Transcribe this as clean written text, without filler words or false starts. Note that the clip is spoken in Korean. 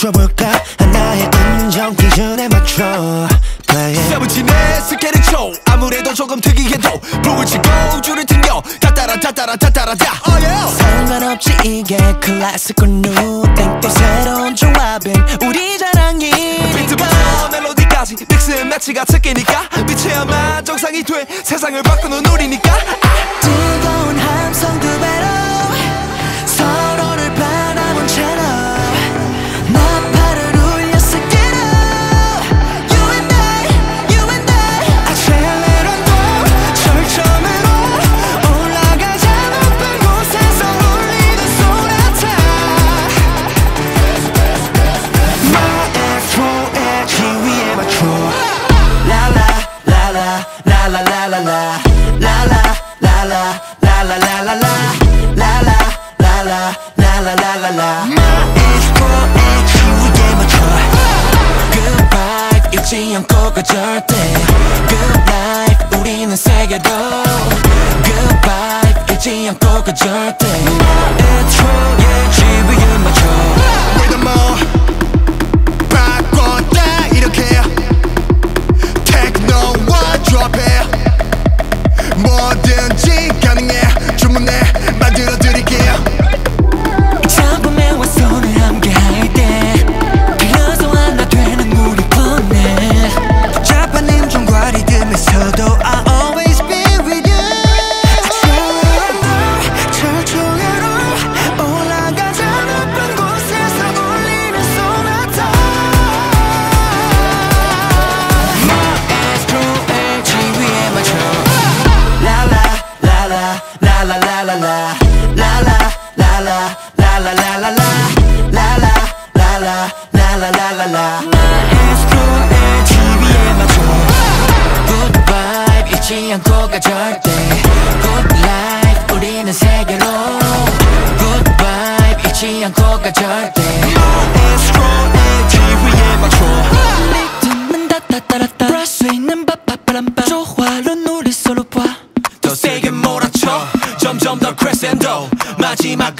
맞춰볼까 하나의 인정 기준에 맞춰 세븐틴의 스케일을 쳐 아무래도 조금 특이해도 불을 치고 줄을 튕겨 따따라따따라따따라따 상관없지 이게 클래식과 뉴땡 또 새로운 조합은 우리 자랑이니까 비트부터 멜로디까지 믹스 앤 매치가 특기니까 빛이야만 정상이 돼 세상을 바꾸는 우리니까 뜨거운 함성 두 배로 서로를 바라본 채로 나팔을 울렸을 때로 You and I, you and I Accelerate 철저으로 올라가자 높은 곳에서 울리는 소나타 마에스트로의 지위에 맞춰 라라 라라 라라 라라 라 라라 라라 라라 라라 라 라라 라라 라라 라라 라 마에스트로의 지위에 맞춰 Good vibe 잊지 않고 가 절대 Good life 우리는 세계로 Good vibe 잊지 않고 가 절대 마에스트로의 지위에 맞춰 Rhythm 바꿨다 이렇게 techno와 드롭해 뭐든지 가능해 주문해 만들어드릴게요 작품에 와 손을 함께 할 때 빌려서 하나 되는 우리 뻔해 복잡한 음정과 리듬에서도 I'll always be with you 철저하로 올라가자 높은 곳에서 울리는 소나타 마에스트로의 지위에 맞춰 라라 라라 라라 라라 라 라라 라라 라라 라라 라 라라 라라 라라 라라 라 마에스트로의 지위에 맞춰 Good vibe 잊지 않고 가 절대 Good life 우리는 세계로 Good vibe 잊지 않고 가 절대 마에스트로의 지위에 맞춰 리듬은 따따따라따 브라스 있는 바바바람바 조화로 우리 서로 봐 더 세게 몰아쳐 점점 더 크레센도 마지막